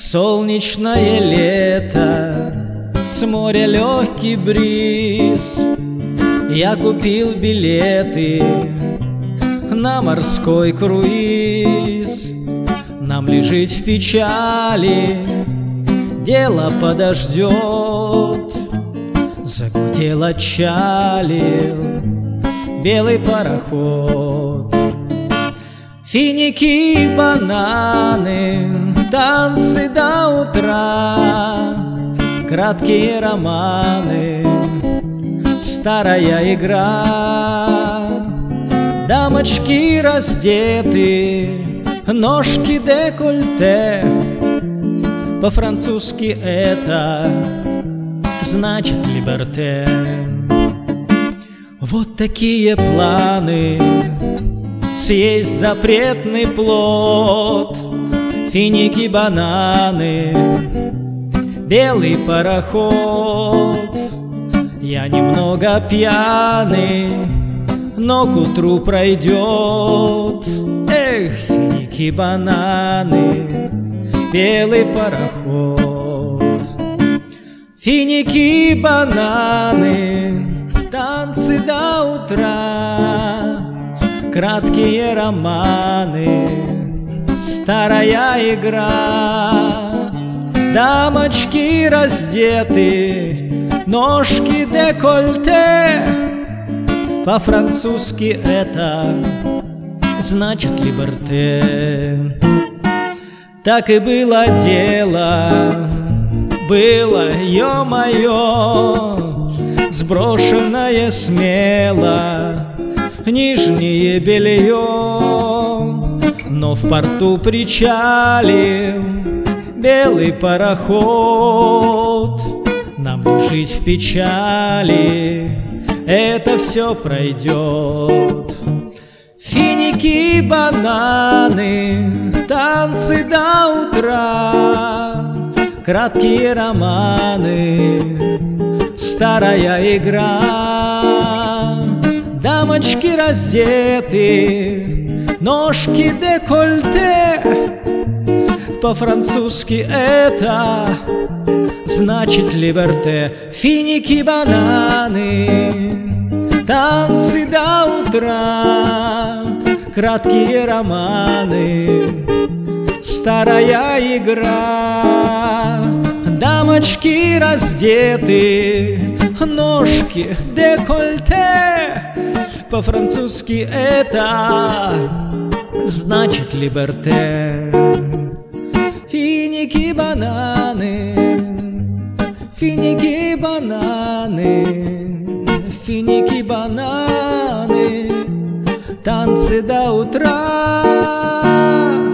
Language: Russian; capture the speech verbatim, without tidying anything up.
Солнечное лето, с моря легкий бриз. Я купил билеты на морской круиз. Нам ли жить в печали, дело подождет. Загудел, отчалил белый пароход. Финики и бананы, танцы до утра, краткие романы, старая игра. Дамочки раздеты, ножки декольте. По-французски это значит либерте. Вот такие планы, съесть запретный плод. Финики, бананы, белый пароход. Я немного пьяный, но к утру пройдет. Эх, финики, бананы, белый пароход. Финики, бананы, танцы до утра, краткие романы, старая игра. Дамочки раздеты, ножки декольте. По-французски это значит либерте. Так и было дело, было, ё-моё, сброшенное смело нижнее белье. Но в порту причалил белый пароход. Нам не жить в печали, это все пройдет. Финики, бананы, танцы до утра, краткие романы, старая игра. Дамочки раздеты, ножки декольте. По-французски это значит либерте. Финики, бананы, танцы до утра, краткие романы, старая игра. Дамочки раздеты, ножки декольте. По-французски это значит либерте. Финики, бананы, финики, бананы, финики, бананы, танцы до утра.